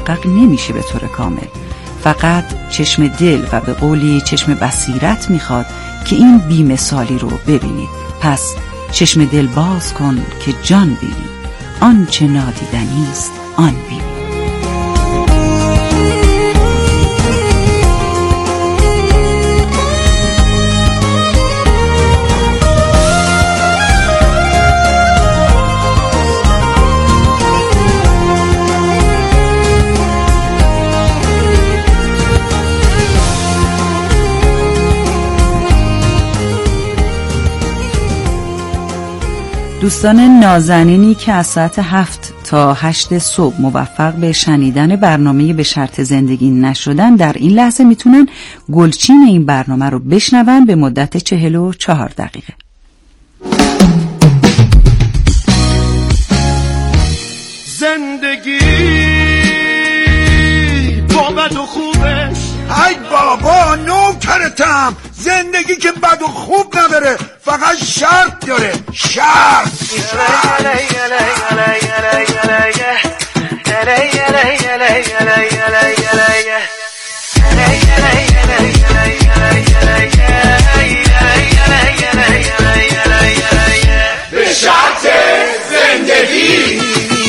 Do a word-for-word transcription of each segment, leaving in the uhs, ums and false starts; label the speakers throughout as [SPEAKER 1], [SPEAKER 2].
[SPEAKER 1] محقق نمیشه به طور کامل. فقط چشم دل و به قولی چشم بصیرت میخواد که این بی‌مثالی رو ببینید. پس چشم دل باز کن که جان بینی، آنچه نادیدنی است آن بینی. دوستان نازنینی که از ساعت هفت تا هشت صبح موفق به شنیدن برنامه به شرط زندگی نشدن، در این لحظه میتونن گلچین این برنامه رو بشنون به مدت چهل و چهار دقیقه.
[SPEAKER 2] زندگی با بد و خوبش،
[SPEAKER 3] ای بابا نوکرتم، زندگی که بد و خوب نداره، فقط شرط داره. شرط
[SPEAKER 2] به شرط زندگی.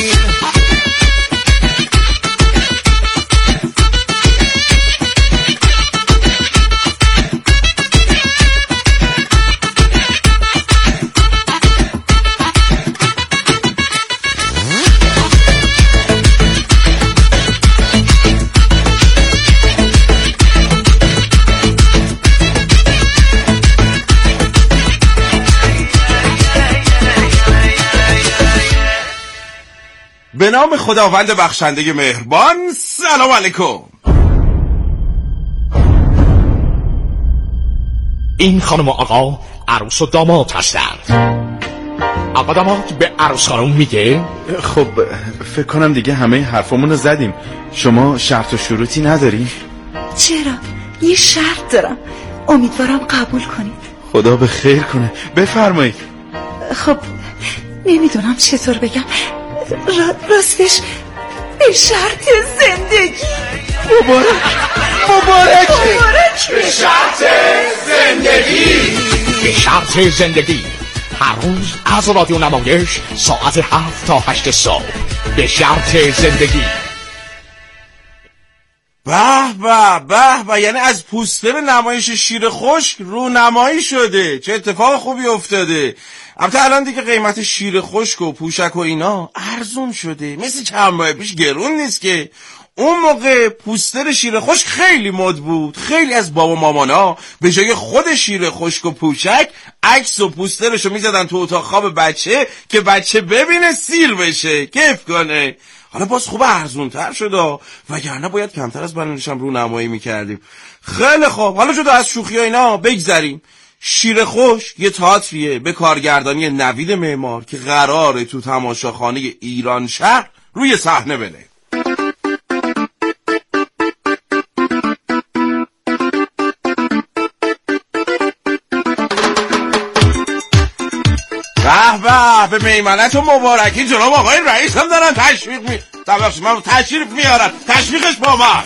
[SPEAKER 4] به نام خداوند بخشنده مهربان. سلام علیکم.
[SPEAKER 5] این خانم و آقا عروس و داماد هستند. آقا داماد به عروس خانم میگه
[SPEAKER 6] خب فکر کنم دیگه همه حرفمون رو زدیم. شما شرط و شروطی نداری؟
[SPEAKER 1] چرا؟ یه شرط دارم، امیدوارم قبول کنید.
[SPEAKER 6] خدا به خیر کنه، بفرمایید.
[SPEAKER 1] خب نمیدونم چطور بگم، راستش به شرط زندگی.
[SPEAKER 4] مبارک مبارک
[SPEAKER 1] مبارک
[SPEAKER 2] به شرط زندگی.
[SPEAKER 5] به شرط زندگی هر روز از رادیو نمایش ساعت هفت تا هشت صبح. به شرط زندگی.
[SPEAKER 4] به به به به، یعنی از پوستر نمایش شیر خشک رو نمایی شده. چه اتفاق خوبی افتاده. البته الان دیگه قیمت شیر خشک و پوشک و اینا ارزون شده، مثل چند ماه پیش گرون نیست که. اون موقع پوستر شیر خشک خیلی مد بود. خیلی از بابا مامانا به جای خود شیر خشک و پوشک عکس و پوسترشو میزدن تو اتاق خواب بچه که بچه ببینه سیر بشه، کیف کنه. حالا باز خوب ارزون تر شده، وگرنه باید کمتر از بنانش هم رو نمایی میکردیم. خیلی خوب، حالا جدا از شوخی ها اینا بگذریم. شیر خشک یه تئاتریه به کارگردانی نوید معمار که قراره تو تماشاخانه ایران شهر روی صحنه بره. به به به میمنت و مبارکی جناب آقای رئیس هم دارن تشویق می تبخش من تشریف میارن، تشویقش با من.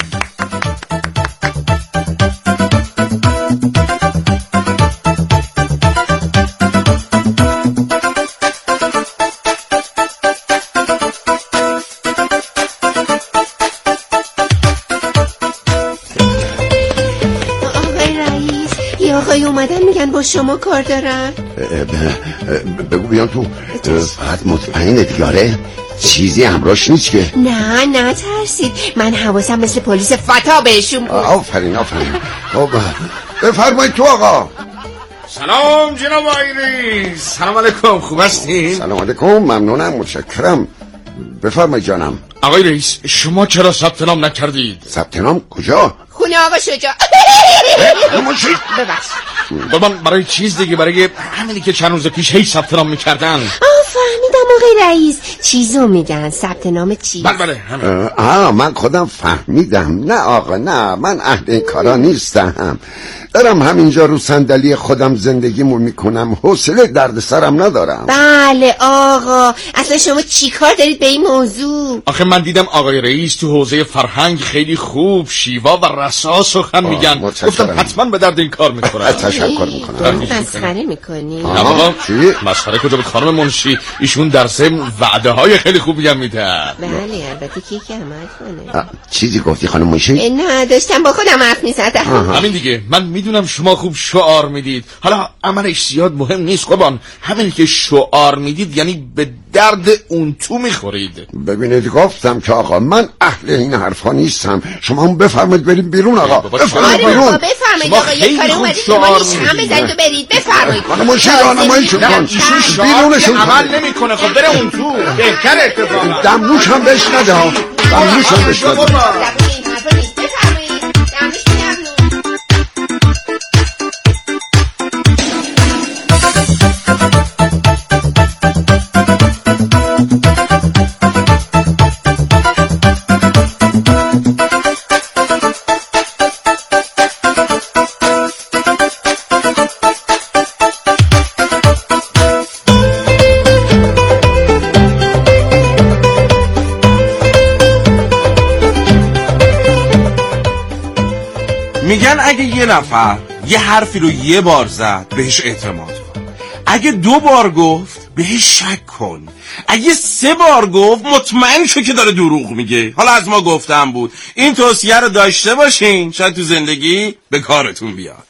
[SPEAKER 7] آقای اومدن میگن با شما کار دارن.
[SPEAKER 8] بگو بیان تو. فقط مطمئنه دیگاره چیزی همراهش نیست که؟
[SPEAKER 7] نه نه ترسید، من حواسم مثل پلیس فتا بهشون بود.
[SPEAKER 8] آفرین آفرین. خب بفرمایید تو آقا.
[SPEAKER 4] سلام جناب آقای سلام علیکم، خوب هستین؟
[SPEAKER 8] سلام علیکم، ممنونم، متشکرم. بفرمایید جانم.
[SPEAKER 5] آقای رئیس شما چرا ثبت نام نکردید؟
[SPEAKER 8] ثبت نام کجا؟
[SPEAKER 7] خونه آقا شجاع.
[SPEAKER 5] ببخشید. قربان برای چیز دیگه، برای همینی که چند روز پیش هی ثبت نام میکردن.
[SPEAKER 7] آه فهمیدم آقای رئیس، چیزو میگن، ثبت نام چیز.
[SPEAKER 5] بله بله همین.
[SPEAKER 8] آه من خودم فهمیدم. نه آقا نه، من اهل این کارا نیستم. دارم همینجا رو صندلی خودم زندگیمو میکنم، حوصله درد سرم ندارم.
[SPEAKER 7] بله آقا، اصلا شما چی کار دارید به این موضوع؟
[SPEAKER 5] آخه من دیدم آقای رئیس تو حوزه فرهنگ خیلی خوب شیوا و رسا سخن میگن، گفتم حتما به درد این کار میخورن.
[SPEAKER 8] تشکر میکنم.
[SPEAKER 7] مسخره میکنی؟
[SPEAKER 5] نه بابا مسخره کجا به خانم منشی، ایشون در ضمن وعده های خیلی خوبی هم میدن.
[SPEAKER 7] بله البته کی که عمل کنه.
[SPEAKER 8] چیزی گفتی خانم منشی؟
[SPEAKER 7] نه داشتم با خودم حرف میزدم.
[SPEAKER 5] همین دیگه، من میدونم شما خوب شعار میدید، حالا عملش زیاد مهم نیست قربان، همین که شعار میدید یعنی به درد اون تو میخورید.
[SPEAKER 8] ببینید گفتم که آقا من اهل این حرفا نیستم، شما هم بفرمایید بریم بیرون آقا.
[SPEAKER 7] بفرمایید بیرون. بفرمایید آقا، یه کاری اومدید شما نیش هم بزنید و برید. بفرمایید.
[SPEAKER 8] خانم منشی راهنماییشون کن. بیرونشون
[SPEAKER 5] عمل نمیکنه، خب بره اون تو. بهتر اتفاقا.
[SPEAKER 8] دمنوش هم بهش نده ها. دمنوش هم بهش نده.
[SPEAKER 4] میگن اگه یه نفر یه حرفی رو یه بار زد بهش اعتماد کن، اگه دو بار گفت بهش شک کن، اگه سه بار گفت مطمئن شو که داره دروغ میگه. حالا از ما گفتم بود، این توصیه رو داشته باشین، شاید تو زندگی به کارتون بیاد.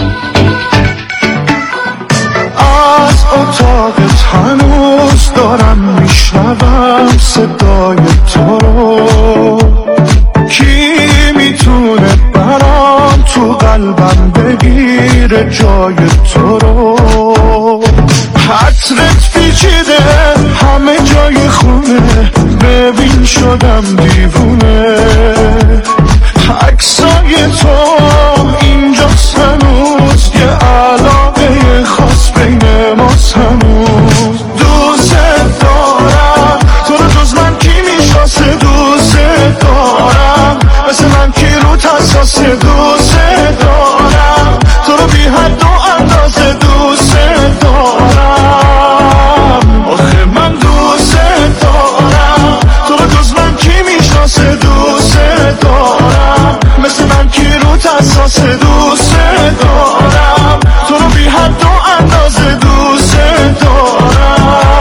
[SPEAKER 9] از اتاقت هنوز دارم میشنوم صدای تو رو، کی میتونه برام تو قلبم بگیره جای تو رو؟ حسرت پیچیده همه جای خونه، ببین شدم دیوونه، عکسای تو اینجاست هنوز، یه علاقه خاص بین ماست هنوز. دوست دارم تو رو، جز من کی میشناسه؟ دوست دارم مثل من کی رو تساس؟ دوست دارم تو رو بی حد و اندازه، دوست دارم آخه من دوست دارم تو رو، جز من کی میشناسه؟ دوست دارم مثل من کی رو تساس؟ دوست دارم تو رو بی حد و اندازه، دوست دارم.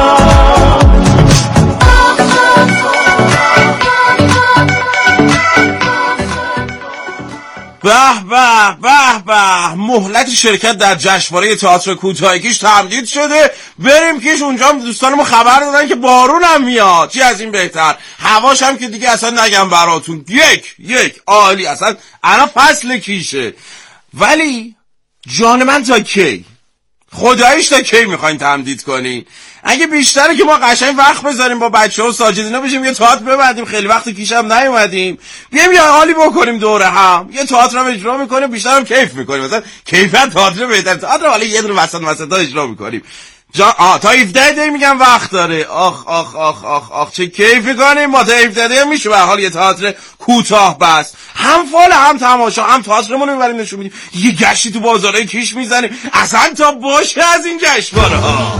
[SPEAKER 4] به به به به، مهلت شرکت در جشنواره تئاتر کوتاهیش تمدید شده، بریم کیش. اونجا هم دوستانمو خبر دادن که بارون هم میاد، چی از این بهتر. هواش هم که دیگه اصلا نگم براتون، یک یک عالی، اصلا الان فصل کیشه. ولی جان من تا کی؟ خداییش تا کی میخواین تمدید کنی؟ اگه بیشتره که ما قشنگ وقت بذاریم با بچه‌ها و ساجدینا بشیم یه تئاتر ببندیم، خیلی وقت کیشم نیومدیم، بیایم یه حالی بکنیم دوره هم، یه تئاتر هم اجرا میکنیم، بیشتر هم کیف میکنیم، مثلا کیفیت تئاتر بهتر، تئاتر حالا یه دونه وسط وسطا اجرا میکنیم. جا آ تا هفده دی میگم وقت داره. آخ آخ آخ آخ آخ چه کیفی کنیم ما. تا هفده دی میشه به حال یه تئاتر کوتاه بس، هم فال هم تماشا هم تئاترمون رو میبریم نشون میدیم، یه گشتی تو بازارهای کیش میزنیم، اصلا تا باشه از این جشنواره‌ها.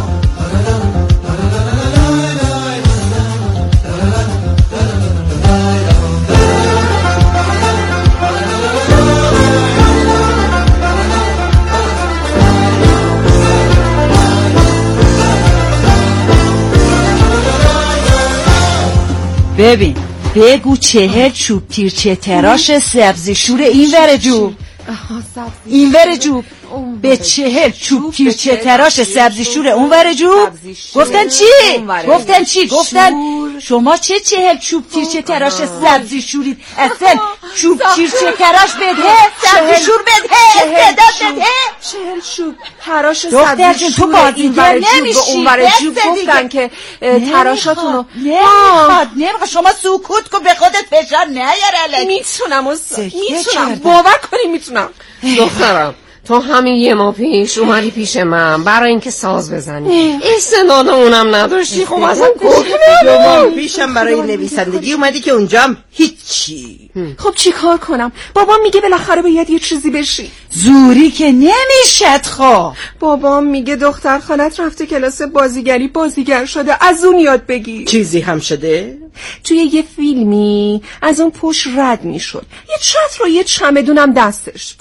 [SPEAKER 1] ببین بگو چهل چوب تیرچه تراش سبزی شور این وره جوب، این وره جوب، به چهل چوب تیرچه تراش سبزی شور اون وره جوب. گفتن چی؟ گفتن چی؟ گفتن شما چه چهل چوب تیرچه تراش سبزی شورید؟ اصلا چوب تیرچه تراش بده، سبزی شور بده، استعداد بده.
[SPEAKER 10] چهل چوب تراش
[SPEAKER 1] سبزی شور این وره جوب و اون وره جوب.
[SPEAKER 10] گفتن که تراشاتونو
[SPEAKER 1] نمیخواد نمیخواد. شما سکوت کن، به خودت فشار نیار. الان
[SPEAKER 10] میتونم میتونم باور کنی میتونم. دخترم
[SPEAKER 11] تو همین یه ماه پیش اومدی پیش من برای اینکه ساز بزنی، استعداد اونم نداشتی. خب اصلا
[SPEAKER 12] دو ماه پیشم برای نویسندگی اومدی که اونجام هیچی.
[SPEAKER 10] خب چی کار کنم؟ بابام میگه بالاخره باید یه چیزی بشی.
[SPEAKER 1] زوری که نمیشد. خب
[SPEAKER 10] بابام میگه دختر خالت رفته کلاس بازیگری، بازیگر شده، از اون یاد بگیر.
[SPEAKER 12] چیزی هم شده؟
[SPEAKER 10] توی یه فیلمی از اون پشت رد میشد، یه چتر و یه چمدونم دستش.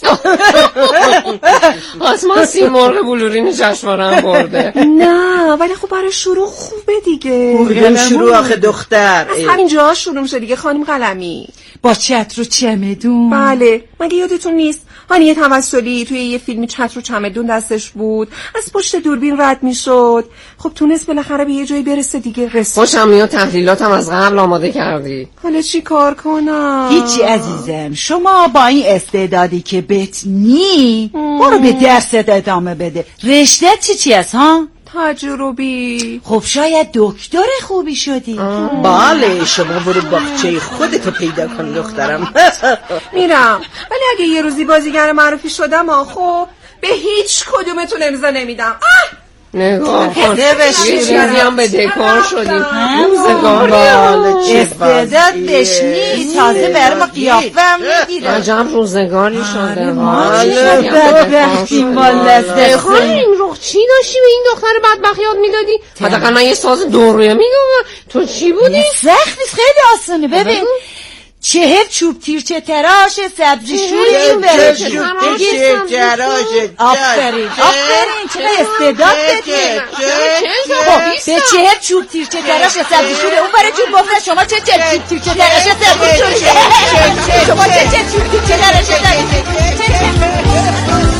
[SPEAKER 11] آسمان سی مرغ بلورین جشنواره‌ام برده.
[SPEAKER 10] نه ولی خب برای شروع خوبه دیگه.
[SPEAKER 12] بودم شروع آخه دختر
[SPEAKER 10] از همینجا شروع میشه دیگه خانم قلمی.
[SPEAKER 1] با چتر و چمدون؟
[SPEAKER 10] بله. مگه یادتون نیست هانیه توسلی توی یه فیلمی چتر و چمدون دستش بود، از پشت دوربین رد میشد. خب تونست بالاخره به یه جایی برسه دیگه. رسید.
[SPEAKER 11] خوشم میاد تحلیلاتم از قبل آماده کردی.
[SPEAKER 10] حالا چی کار کنم؟
[SPEAKER 1] هیچی عزیزم، شما با این استعدادی که بهت نی برو به درست ادامه بده. رشته چی چی است ها؟
[SPEAKER 10] تجربی.
[SPEAKER 1] خب شاید دکتر خوبی شدی.
[SPEAKER 12] بله شما برو باغچه خودتو پیدا کن دخترم.
[SPEAKER 10] میرم، ولی اگه یه روزی بازیگر معروفی شدم خب به هیچ کدومتون امضا نمیدم.
[SPEAKER 11] نگاه کن چیزی هم به دکار شدیم.
[SPEAKER 12] روزگار
[SPEAKER 1] استعداد بشنی تازه برم قیافه هم میگیره.
[SPEAKER 11] عجب روزگاری شده.
[SPEAKER 1] بدبختی مال دست.
[SPEAKER 11] خواهی این روخ چی داشتی به این دختر بدبخت یاد میدادی؟ حداقل من یه ساز دوره میدونم. تو چی بودی؟
[SPEAKER 1] سخت نیست، خیلی آسونه. ببین چهر چوب تیرچه تراش سبزی شوری بره
[SPEAKER 12] چهر چوب تراش.
[SPEAKER 1] آفرین آفرین چقدر استعداد داری. به چهر چوب تیرچه تراش سبزی شوری اون برای جور گفتن شما چه چهر چوب تیرچه تراش سبزی شوری شما چه چهر چوب تیرچه تراش سبزی شوری.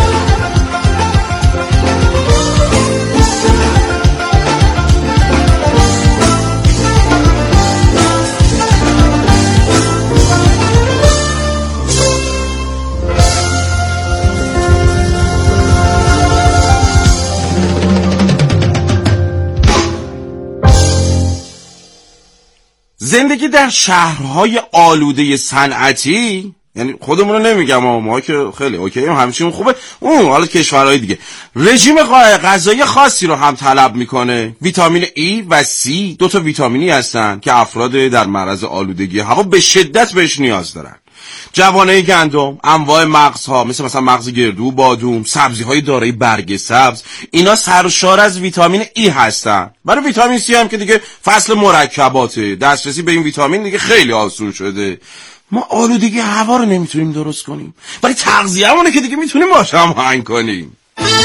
[SPEAKER 4] زندگی در شهرهای آلوده صنعتی، یعنی خودمون رو نمیگم اما ما که خیلی اوکی هم همچین خوبه، اون حالا کشورهای دیگه رژیم غذایی خاصی رو هم طلب میکنه. ویتامین ای و سی دو تا ویتامینی هستن که افراد در معرض آلودگی هوا به شدت بهش نیاز دارن. جوانه گندم، انواع مغزها مثل مثلا مغز گردو، بادوم، سبزی‌های دارای برگ سبز، اینا سرشار از ویتامین ای هستن. برای ویتامین سی هم که دیگه فصل مرکباته، دسترسی به این ویتامین دیگه خیلی آسون شده. ما آلودگی هوا رو نمیتونیم درست کنیم، ولی تغذیه‌مون که دیگه میتونیم باهاش هماهنگ کنیم.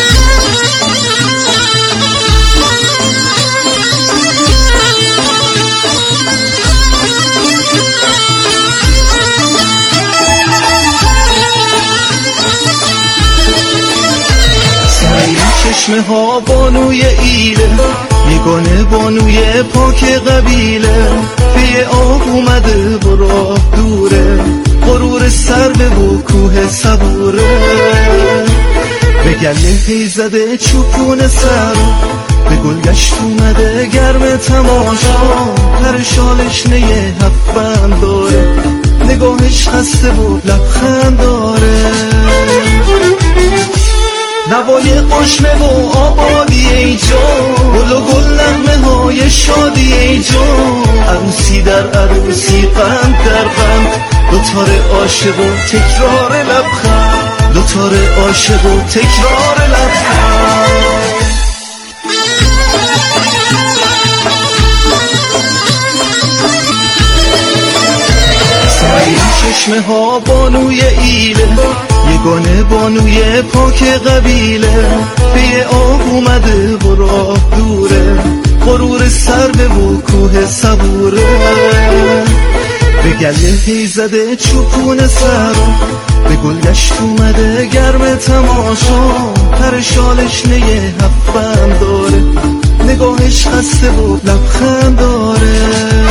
[SPEAKER 9] چشمه ها بانوی ایله، میگانه بانوی پاک قبیله، به آب اومده و راه دوره، غرور سر به و کوه صبوره، به گله هی زده چوپون سر، به گلگشت اومده گرم تماشا، پر شالش نیه هفت داره، نگاهش خسته و لبخند داره، نوای قشمه و آبادی ای جان، گل و گل نغمه های شادی ای جان، عروسی در عروسی قند در قند، دوتار عاشق و تکرار لبخند، دوتار عاشق و تکرار لبخند. چشمه ها بانوی ایله، یگانه بانوی پاک قبیله، به آب اومده و راه دوره، غرور سر به و کوه صبوره، به گله هی زده چوپون سر، به گلگشت اومده گرم تماشا، پر شالش نیه هفت داره، نگاهش خسته و لبخند داره،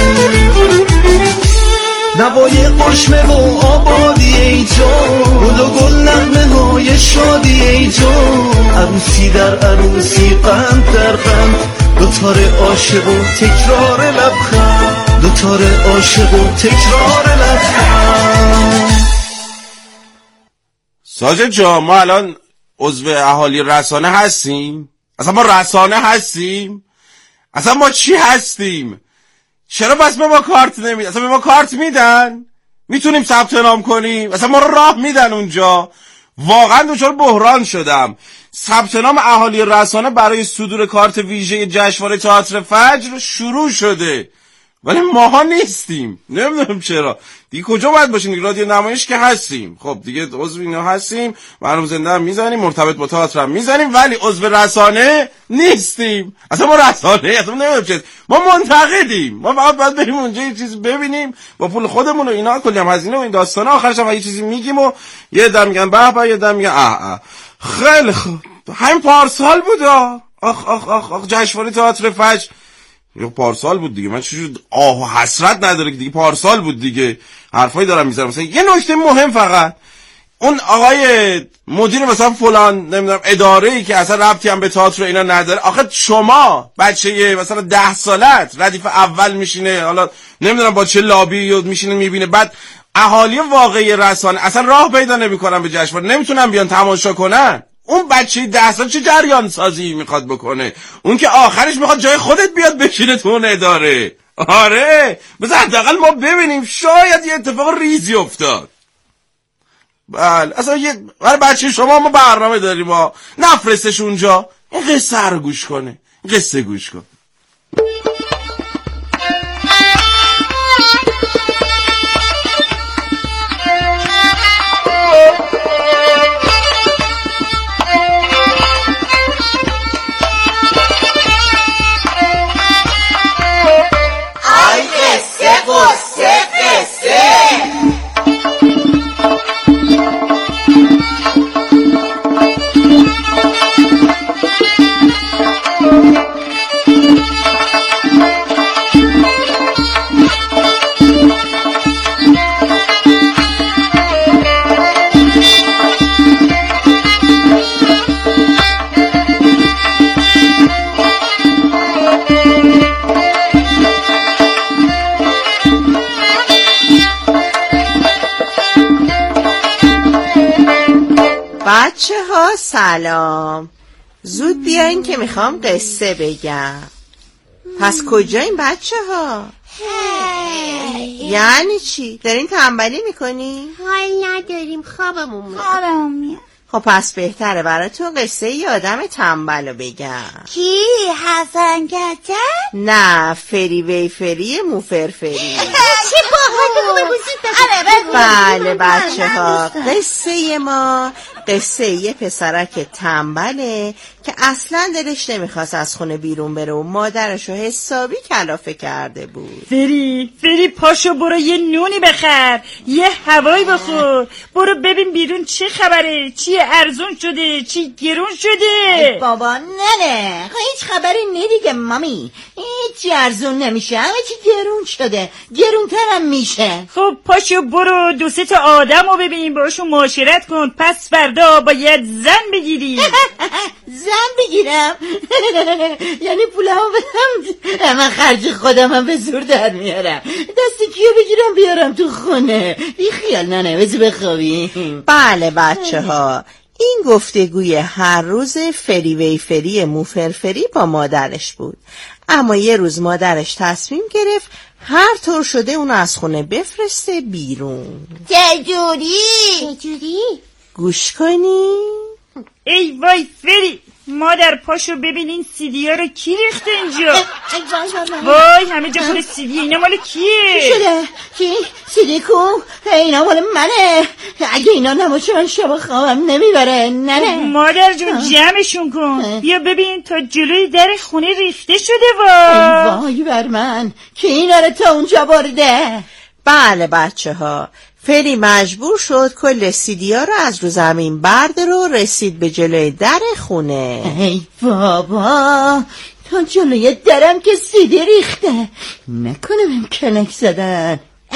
[SPEAKER 9] نوای قشمه و آبادی ای جان، گل و گل نغمه های شادی ای جان، عروسی در عروسی قند در قند، دوتار عاشق و تکرار لبخند، دوتار عاشق و تکرار لبخند.
[SPEAKER 4] ساجد جان ما الان عضو اهالی رسانه هستیم؟ اصلا ما رسانه هستیم؟ اصلا ما چی هستیم؟ چرا بس به ما کارت نمیدن؟ اصلا به ما کارت میدن؟ میتونیم ثبت نام کنیم؟ اصلا ما رو راه میدن اونجا؟ واقعا دچار بحران شدم. ثبت نام اهالی رسانه برای صدور کارت ویژه جشنواره تئاتر فجر شروع شده ولی ماها نیستیم. نمیدونم چرا. دیگه کجا باید باشیم؟ دیگه رادیو نمایش که هستیم، خب دیگه عضو اینا هستیم، برنامه زنده هم میزنیم، مرتبط با تئاتر هم میزنیم، ولی عضو رسانه نیستیم. اصلا ما رسانه اصلا نمیدونم چه، ما منتقدیم. ما فقط باید بریم اونجا یه چیز ببینیم با پول خودمون و اینا، کلی هم هزینه و این داستانا، آخرش هم یه چیزی میگیم و یه دم میگن به به، یه دم میگن اه اه. خیلی خوب. همین پارسال بود. آخ آخ آخ آخ جشنواره تئاتر فجر یا پارسال بود دیگه. من چجوری آه و حسرت نداره که دیگه پارسال بود دیگه. حرفایی دارم میذارم. مثلا یه نکته مهم، فقط اون آقای مدیر مثلا فلان نمیدونم اداره‌ای که اصلا ربطی هم به تئاتر اینا نداره، آخه شما بچه مثلا ده سالت ردیف اول میشینه، حالا نمیدونم با چه لابی میشینه میبینه، بعد اهالی واقعی رسانه اصلا راه پیدا نمیکنن به جشنواره، نمیتونن بیان تماشا کنن. اون بچه ده سال چه جریان سازی میخواد بکنه؟ اون که آخرش میخواد جای خودت بیاد بشینه تو اون اداره. آره بذار حداقل ما ببینیم، شاید یه اتفاق ریزی افتاد. بله اصلا یه برای بچه شما ما برنامه داریم، ما نفرستش اونجا، این قصه رو گوش کنه، قصه گوش کن.
[SPEAKER 12] بچه ها سلام، زود بیاین که میخوام قصه بگم. پس کجایین بچه ها؟ یعنی چی؟ دارین تنبلی میکنی؟
[SPEAKER 7] حال نداریم، خوابمون میاد.
[SPEAKER 13] خوابمون میاد.
[SPEAKER 12] خب پس بهتره براتون قصه ی آدم تنبل رو بگم.
[SPEAKER 13] کی؟ حسن کچل؟
[SPEAKER 12] نه، فری وی فری موفرفری.
[SPEAKER 7] چه باحال، بگو بگو.
[SPEAKER 12] بله بچه ها، قصه ما قصه یه پسرک تنبله که اصلا دلش نمیخواست از خونه بیرون بره و مادرشو حسابی کلافه کرده بود.
[SPEAKER 14] فری فری پاشو برو یه نونی بخر، یه هوایی بخور، برو ببین بیرون چه خبره، چی ارزون شده چی گرون شده.
[SPEAKER 15] بابا نه نه هیچ خبری نی دیگه مامی، هیچی ارزون نمیشه، همه چی گرون شده، گرونترم میشه.
[SPEAKER 14] خب پاشو برو دو سه تا آدم رو ببین، باشون معاشرت کن، پس فردا باید زن بگیری.
[SPEAKER 15] زن بگیرم؟ یعنی پولمو بدم من خرج خودم به زور در میارم، دست کیو بگیرم بیارم تو خونه؟ بی خیال ننه بزی بخوابیم.
[SPEAKER 12] بله بچه ها، این گفتگوی هر روز فری وی فری موفرفری با مادرش بود. اما یه روز مادرش تصمیم گرفت هر طور شده اونو از خونه بفرسته بیرون.
[SPEAKER 15] چجوری؟
[SPEAKER 7] چجوری؟
[SPEAKER 12] گوش کنی؟
[SPEAKER 14] ای وای فری، مادر پاشو ببین این سیدی ها رو کی ریخته اینجا؟ وای همه جا پر سیدی، اینا مال کیه؟
[SPEAKER 15] شده؟ کی؟ سیدی کو؟ اینا مال منه، اگه اینا نباشه من شب خوابم نمیبره. نه نه
[SPEAKER 14] مادر جون جمعشون کن، بیا ببین تا جلوی در خونه ریخته شده. وای
[SPEAKER 15] وای بر من، کی اینا رو تا اونجا برده؟
[SPEAKER 12] بله بچه ها، فری مجبور شد کل سیدی ها رو از رو زمین برداره و رسید به جلوی در خونه.
[SPEAKER 15] ای بابا، تا جلوی درم که سیدی ریخته، نکنه بهم کلک زدن.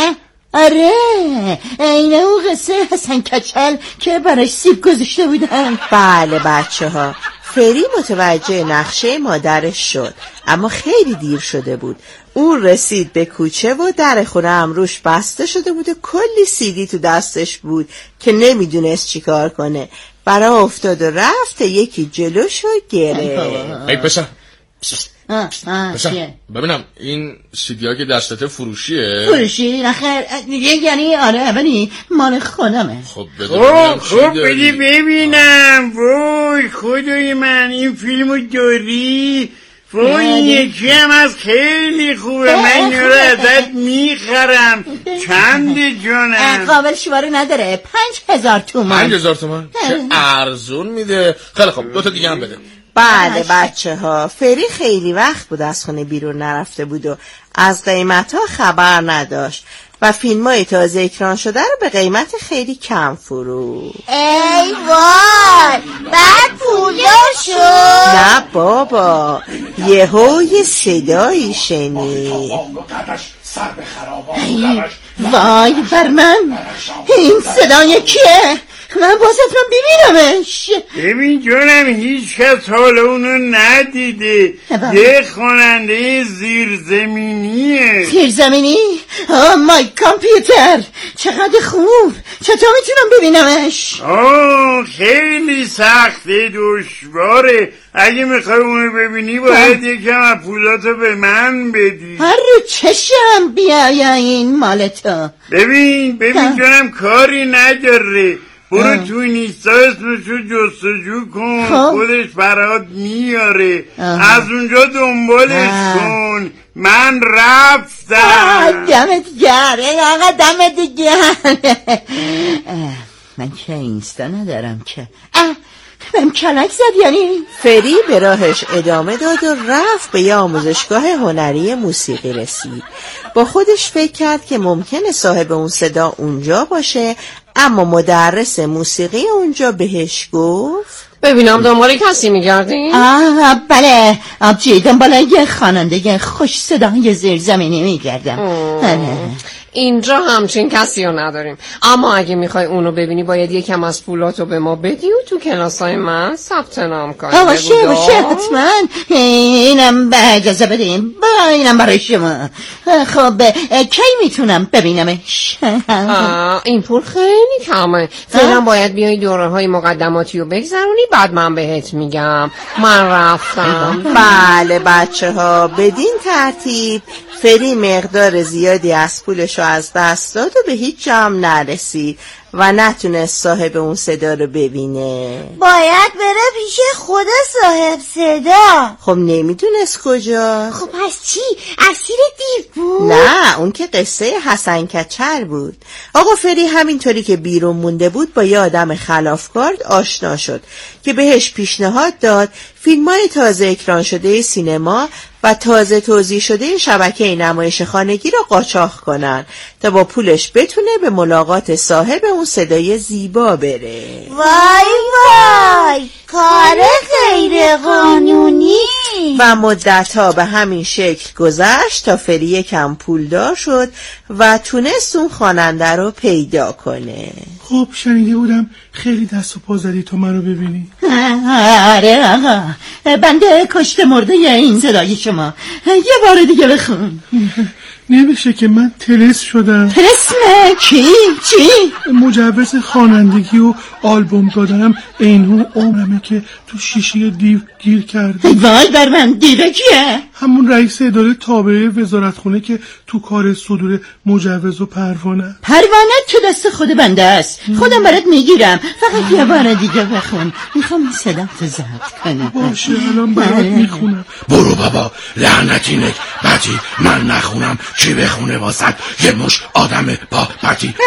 [SPEAKER 15] آره اینه اون قصه حسن کچل که براش سیب گذاشته بودن.
[SPEAKER 12] بله بچه ها، فری متوجه نقشه مادرش شد، اما خیلی دیر شده بود. اون رسید به کوچه و در خونه هم روش بسته شده بود و کلی سیدی تو دستش بود که نمیدونست چی کار کنه. برا افتاد و رفت، یکی جلوشو گرفت.
[SPEAKER 5] ای پسر پسر ببینم این سیدی ها که دستت فروشیه؟
[SPEAKER 15] فروشی؟ نخیر یعنی آره ولی مال خودمه.
[SPEAKER 5] خب
[SPEAKER 16] خب خب بده ببینم. وای خدای من این فیلمو داری؟ وای یکی هم از خیلی خوبه، من این رو ازت میخرم. چند جانم؟
[SPEAKER 15] قابل شماره نداره. پنج هزار تومن.
[SPEAKER 5] پنج هزار تومن؟ چه ارزون میده. خیلی خب دوتا دیگه هم بده.
[SPEAKER 12] بله بچه ها، فری خیلی وقت بود از خونه بیرون نرفته بود و از قیمت ها خبر نداشت و فیلم های تازه اکران شده رو به قیمت خیلی کم فروخت.
[SPEAKER 13] ای وای، بعد پولا شد.
[SPEAKER 12] نه بابا، یهو یه صدایی شنید.
[SPEAKER 15] وای بر من، این صدای کیه؟ من باز حتما ببینمش.
[SPEAKER 16] ببین جانم، هیچ کس حال اونو ندیده. یه خواننده زیرزمینیه.
[SPEAKER 15] زیرزمینی؟ آه مای کامپیوتر، چقدر خوب. چطور میتونم ببینمش؟
[SPEAKER 16] آه خیلی سخته، دشواره. اگه میخوای اونو ببینی باید یکم از پولاتو به من بدی.
[SPEAKER 15] هر رو چشم بیایا این مال تو.
[SPEAKER 16] ببین ببین جانم، کاری نداره. برو تو نیستا اسمشو جستجو کن، خودش برات میاره. از اونجا دنبالش کن. من رفتم.
[SPEAKER 15] دمت گره آقا، دمت گره. من که اینستا ندارم که. بهم کلک زد یعنی.
[SPEAKER 12] فری به راهش ادامه داد و رفت به یه آموزشگاه هنری موسیقی رسید. با خودش فکر کرد که ممکنه صاحب اون صدا اونجا باشه، اما مدرس موسیقی اونجا بهش گفت
[SPEAKER 11] ببینم دنبال کسی میگردین؟
[SPEAKER 15] آه بله آبجی، دنبال یه خواننده خوش صدای زیرزمینی میگردم.
[SPEAKER 11] اینجا همچین کسی رو نداریم، اما اگه میخوای اونو ببینی باید یکم از پولاتو به ما بدی و تو کلاسای من ثبت نام کنی.
[SPEAKER 15] باشه باشه حتما. اینم به اجازه بدیم، با اینم برای شما. خب کی میتونم ببینمش؟
[SPEAKER 11] این پول خیلی کمه. فعلا باید بیای دوره های مقدماتی رو بگذرونی، بعد من بهت میگم. من رفتم.
[SPEAKER 12] بله بچه ها، بدین ترتیب فری مقدار زیادی از پولشو از دست داد و به هیچ جام نرسید و نتونست صاحب اون صدا رو ببینه.
[SPEAKER 13] باید بره پیش خود صاحب صدا.
[SPEAKER 12] خب نمیدونست کجا.
[SPEAKER 13] خب پس چی؟ اسیر دیو بود؟
[SPEAKER 12] نه، اون که قصه حسن کچل بود. آقا فری همینطوری که بیرون مونده بود با یه آدم خلافکار آشنا شد که بهش پیشنهاد داد فیلم‌های تازه اکران شده سینما و تازه توزیع شده شبکه نمایش خانگی رو قاچاق کنن تا با پولش بتونه به ملاقات صاحب اون صدای زیبا بره.
[SPEAKER 13] وای وای، کار غیر قانونی.
[SPEAKER 12] و مدت‌ها به همین شکل گذشت تا فری یکم پولدار شد و تونست اون خواننده رو پیدا کنه.
[SPEAKER 17] خب شنیده بودم خیلی دست و پا زدی تو منو ببینی.
[SPEAKER 15] آره آقا، بنده کشته مرده این صدای شما. یه بار دیگه بخون.
[SPEAKER 17] نمیشه که من تلس شدم.
[SPEAKER 15] تلسمه؟ چی؟ چی؟
[SPEAKER 17] مجوز خوانندگی و آلبوم دادنم اینو عمرمه که تو شیشه دیو گیر کرده.
[SPEAKER 15] وای بر من، دیو کیه؟
[SPEAKER 17] همون رئیس اداره تابعه وزارتخونه که تو کار صدور مجوز و پروانه.
[SPEAKER 15] پروانه تو دست خود بنده است، خودم برات میگیرم. فقط یه بار دیگه بخون، میخوام صدا تو ضبط کنم.
[SPEAKER 17] باشه الان برات میخونم.
[SPEAKER 3] برو بابا لعنتی نک بطی، من نخونم چی بخونه واسد یه مش آدم با بطی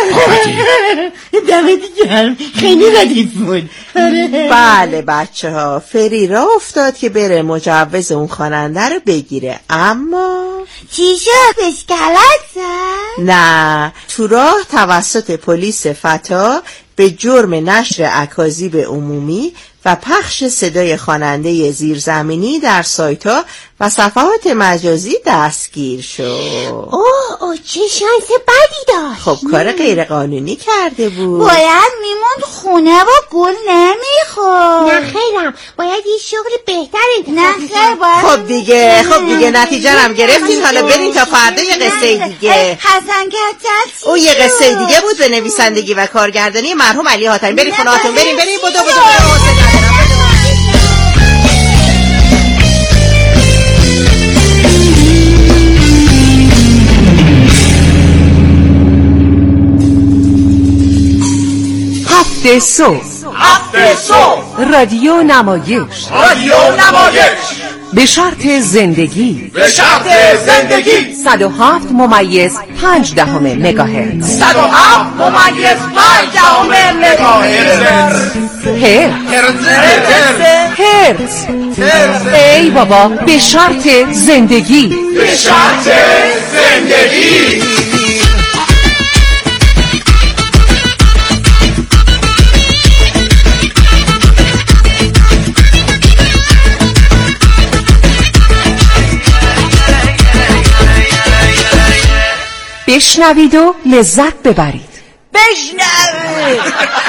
[SPEAKER 15] دمت گرم، خیلی ردیف بود.
[SPEAKER 12] بله بچه ها، فری را افتاد که بره مجوز اون خواننده رو بگیره، اما
[SPEAKER 13] چی شد؟ بهش کلک زد؟
[SPEAKER 12] نه، تو راه توسط پلیس فتا به جرم نشر اکاذیب عمومی و پخش صدای خواننده زیرزمینی در سایت‌ها و صفحات مجازی دستگیر شد.
[SPEAKER 13] اوه اوه چه شانس بدی داشت.
[SPEAKER 12] خب کار غیر قانونی کرده بود.
[SPEAKER 13] باید میموند خونه و گل نمیخورد. خب.
[SPEAKER 7] نه خیرم، باید یه شغل بهتر انتخاب
[SPEAKER 13] نه خیر باید.
[SPEAKER 12] خب دیگه خب دیگه نتیجه هم گرفتین. حالا بریم تا فردا یه قصه دیگه.
[SPEAKER 13] حسن کچل
[SPEAKER 12] او یه قصه دیگه بود به نویسندگی و کارگردانی مرحوم علی حاتمی. بریم خونه‌هاتون، بریم بریم بدو بدو
[SPEAKER 1] هفته صبح
[SPEAKER 2] هفته صبح
[SPEAKER 1] رادیو نمایش
[SPEAKER 2] رادیو نمایش
[SPEAKER 1] به شرط زندگی
[SPEAKER 2] به شرط زندگی
[SPEAKER 1] صد و هفت ممیز پنج دهم مگاهرتز
[SPEAKER 2] صد و هفت ممیز پنج دهم مگاهرتز
[SPEAKER 1] هرتز هرتز ای بابا به شرط زندگی
[SPEAKER 2] به شرط زندگی.
[SPEAKER 1] بشنوید و لذت ببرید.
[SPEAKER 15] بشنوید.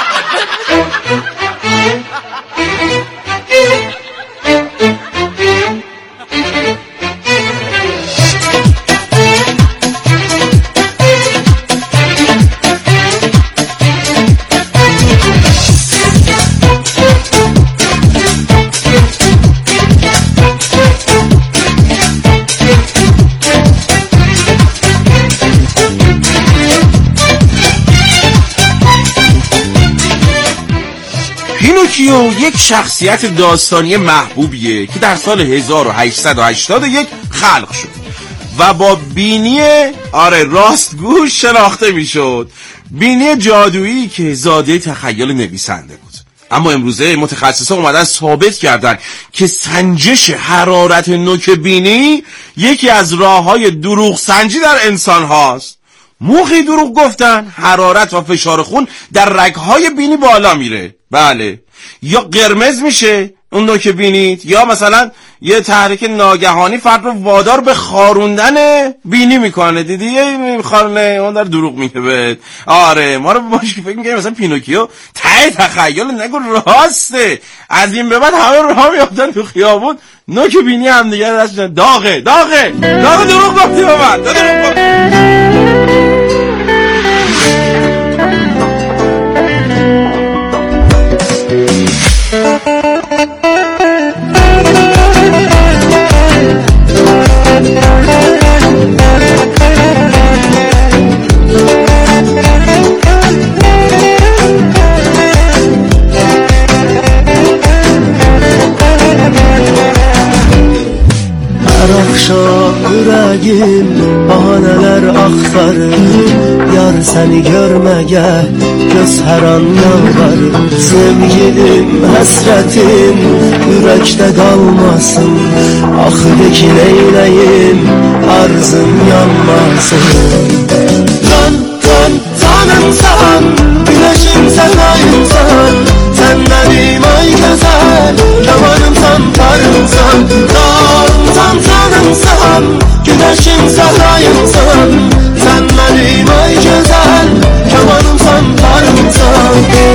[SPEAKER 4] پینوکیو یک شخصیت داستانی محبوبیه که در سال هزار و هشتصد و هشتاد و یک خلق شد و با بینی آره راستگوش شناخته میشد. بینی جادویی که زاده تخیل نویسنده بود. اما امروزه متخصصا اومدن ثابت کردن که سنجش حرارت نوک بینی یکی از راههای دروغ سنجی در انسان هاست. موقعی دروغ گفتن حرارت و فشار خون در رگهای بینی بالا میره. بله، یا قرمز میشه اون نوک بینیت، یا مثلا یه تحریک ناگهانی فرد رو وادار به خاروندن بینی میکنه. دیدی یه خارونه اون در دروغ میگه بهت. آره ما رو باش که فکر میکنیم مثلا پینوکیو ته تخیل، نگو راسته. از این به بعد همه راه میافتن تو خیابون نوک بینی هم دیگه داشتن. داغه داغه داغه دروغ گفتی به من، دروغ گفتی.
[SPEAKER 18] Yüreğim bahaneler aktarır Yar seni görmeye göz her an yalvarır Sevgilim hasretin yürekte kalmasın Ah de ki neyleyim arzım yanmasın Can can canımsan güneşim sen ayımsan Sen benim ay güzel kemanımsan parımsan Dağımsan canımsan güneşim sarayımsan Sen benim ay güzel kemanımsan parımsan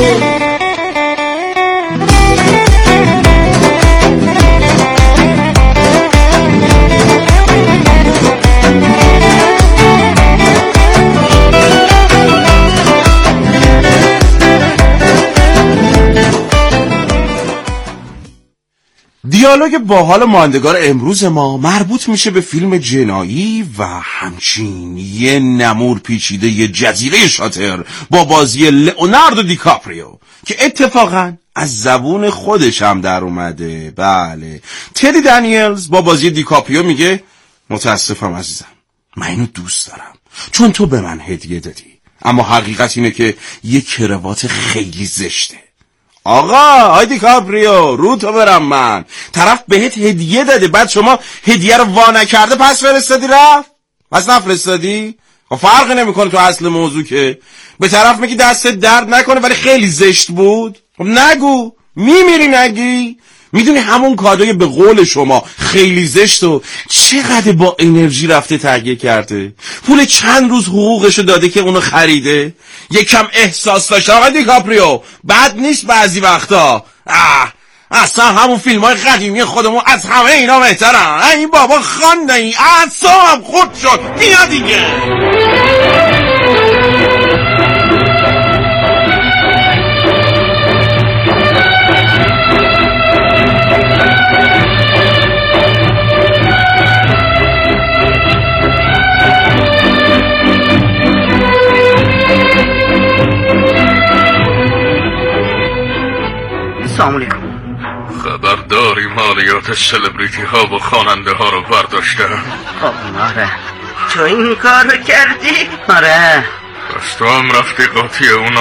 [SPEAKER 4] دیالوگ باحال ماندگار امروز ما مربوط میشه به فیلم جنایی و همچین یه نمور پیچیده یه جزیره شاتر با بازی لئوناردو دیکاپریو که اتفاقاً از زبون خودش هم در اومده. بله، تدی دانیلز با بازی دیکاپریو میگه متاسفم عزیزم، من اینو دوست دارم چون تو به من هدیه دادی، اما حقیقت اینه که یه کراوات خیلی زشته. آقا های دیکاپریو رو تو برم من، طرف بهت هدیه داده بعد شما هدیه رو وا نکرده پس فرستادی رفت؟ پس نفرستادی؟ خب فرقی نمیکنه تو اصل موضوع که به طرف میگی دست درد نکنه ولی خیلی زشت بود. خب نگو، میمیری نگی. میدونی همون کادوی به قول شما خیلی زشت و چقدر با انرژی رفته تهیه کرده، پول چند روز حقوقشو داده که اونو خریده، یکم احساس داشته. آقا دیکاپریو بد نیست بعضی وقتا، اه اصلا همون فیلم های قدیمی خودمون از همه اینا بهترن. این بابا خانده این اعصابم خورد شد. بیا دیگه.
[SPEAKER 19] سلام علیکم.
[SPEAKER 20] خبرداری مالیات سلبریتی ها و خواننده ها رو برداشتن.
[SPEAKER 19] خب آره تو این کار رو کردی؟ آره
[SPEAKER 20] پس تو هم رفتی قاطی اونا